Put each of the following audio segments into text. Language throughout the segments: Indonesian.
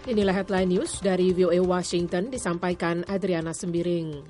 Inilah headline news dari VOA Washington, disampaikan Adriana Sembiring.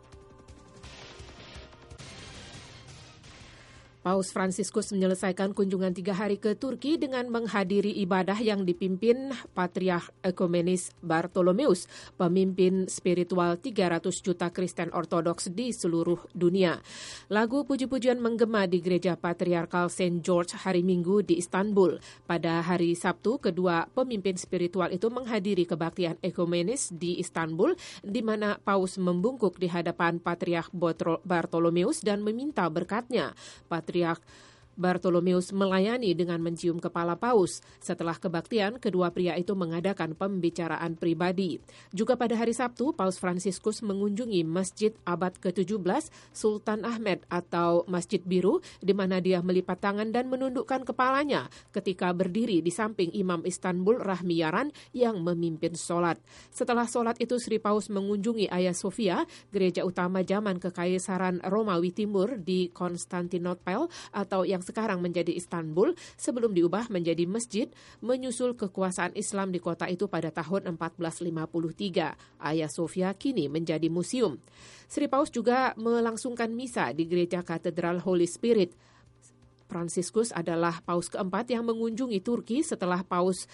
Paus Fransiskus menyelesaikan kunjungan 3 hari ke Turki dengan menghadiri ibadah yang dipimpin Patriark Ekumenis Bartolomeus, pemimpin spiritual 300 juta Kristen Ortodoks di seluruh dunia. Lagu puji-pujian menggema di Gereja Patriarkal St. George hari Minggu di Istanbul. Pada hari Sabtu, kedua pemimpin spiritual itu menghadiri kebaktian Ekumenis di Istanbul, di mana Paus membungkuk di hadapan Patriark Bartolomeus dan meminta berkatnya. Patriark Bartolomeus melayani dengan mencium kepala Paus. Setelah kebaktian, kedua pria itu mengadakan pembicaraan pribadi. Juga pada hari Sabtu, Paus Fransiskus mengunjungi Masjid Abad ke-17 Sultan Ahmed atau Masjid Biru, di mana dia melipat tangan dan menundukkan kepalanya ketika berdiri di samping Imam Istanbul Rahmi Yaran yang memimpin sholat. Setelah sholat itu, Sri Paus mengunjungi Hagia Sophia, gereja utama zaman Kekaisaran Romawi Timur di Konstantinopel atau yang sekarang menjadi Istanbul, sebelum diubah menjadi masjid, menyusul kekuasaan Islam di kota itu pada tahun 1453. Hagia Sophia kini menjadi museum. Sri Paus juga melangsungkan misa di gereja Katedral Holy Spirit. Fransiskus adalah Paus keempat yang mengunjungi Turki setelah Paulus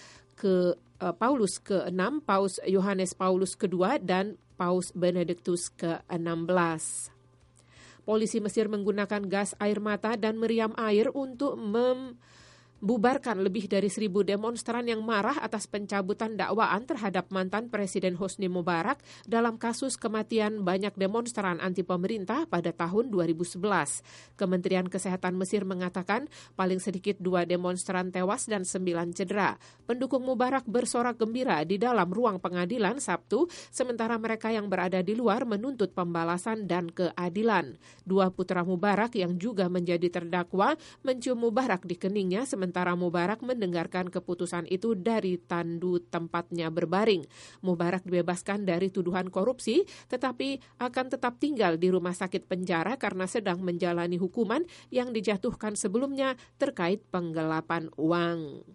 ke-6, Paus Yohanes Paulus kedua, dan Paus Benediktus ke-16. Polisi Mesir menggunakan gas air mata dan meriam air untuk membubarkan lebih dari 1.000 demonstran yang marah atas pencabutan dakwaan terhadap mantan Presiden Hosni Mubarak dalam kasus kematian banyak demonstran anti pemerintah pada tahun 2011. Kementerian Kesehatan Mesir mengatakan paling sedikit 2 demonstran tewas dan 9 cedera. Pendukung Mubarak bersorak gembira di dalam ruang pengadilan Sabtu, sementara mereka yang berada di luar menuntut pembalasan dan keadilan. 2 putra Mubarak yang juga menjadi terdakwa mencium Mubarak di keningnya, sementara Mubarak mendengarkan keputusan itu dari tandu tempatnya berbaring. Mubarak dibebaskan dari tuduhan korupsi, tetapi akan tetap tinggal di rumah sakit penjara karena sedang menjalani hukuman yang dijatuhkan sebelumnya terkait penggelapan uang.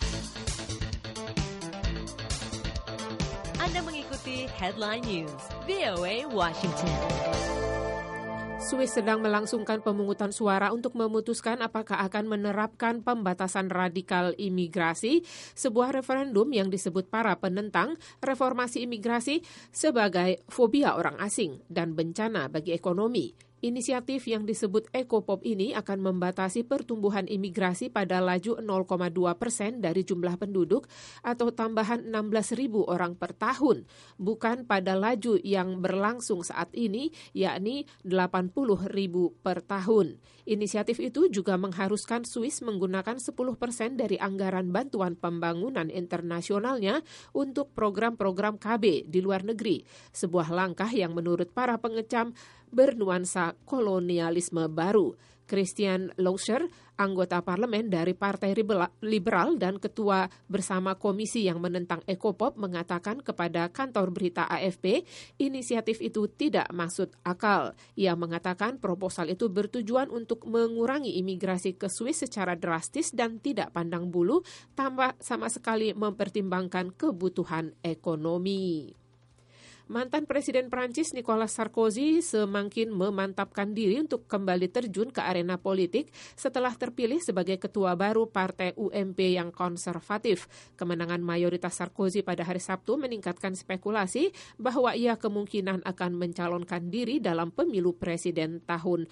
Anda mengikuti Headline News, VOA Washington. Swiss sedang melangsungkan pemungutan suara untuk memutuskan apakah akan menerapkan pembatasan radikal imigrasi, sebuah referendum yang disebut para penentang reformasi imigrasi sebagai fobia orang asing dan bencana bagi ekonomi. Inisiatif yang disebut Ecopop ini akan membatasi pertumbuhan imigrasi pada laju 0,2% dari jumlah penduduk atau tambahan 16.000 orang per tahun, bukan pada laju yang berlangsung saat ini, yakni 80.000 per tahun. Inisiatif itu juga mengharuskan Swiss menggunakan 10% dari anggaran bantuan pembangunan internasionalnya untuk program-program KB di luar negeri, sebuah langkah yang menurut para pengecam bernuansa kolonialisme baru. Christian Lauscher, anggota parlemen dari Partai Liberal dan ketua bersama komisi yang menentang Ecopop, mengatakan kepada kantor berita AFP, inisiatif itu tidak masuk akal. Ia mengatakan proposal itu bertujuan untuk mengurangi imigrasi ke Swiss secara drastis dan tidak pandang bulu, tanpa sama sekali mempertimbangkan kebutuhan ekonomi. Mantan Presiden Prancis Nicolas Sarkozy semakin memantapkan diri untuk kembali terjun ke arena politik setelah terpilih sebagai ketua baru Partai UMP yang konservatif. Kemenangan mayoritas Sarkozy pada hari Sabtu meningkatkan spekulasi bahwa ia kemungkinan akan mencalonkan diri dalam pemilu presiden tahun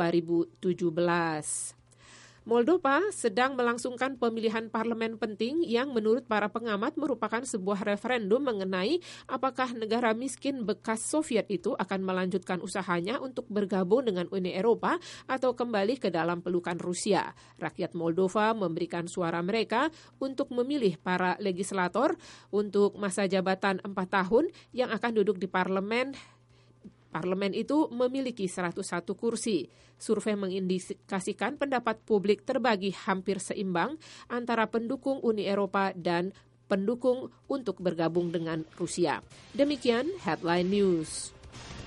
2017. Moldova sedang melangsungkan pemilihan parlemen penting yang menurut para pengamat merupakan sebuah referendum mengenai apakah negara miskin bekas Soviet itu akan melanjutkan usahanya untuk bergabung dengan Uni Eropa atau kembali ke dalam pelukan Rusia. Rakyat Moldova memberikan suara mereka untuk memilih para legislator untuk masa jabatan 4 tahun yang akan duduk di parlemen. Parlemen itu memiliki 101 kursi. Survei mengindikasikan pendapat publik terbagi hampir seimbang antara pendukung Uni Eropa dan pendukung untuk bergabung dengan Rusia. Demikian Headline News.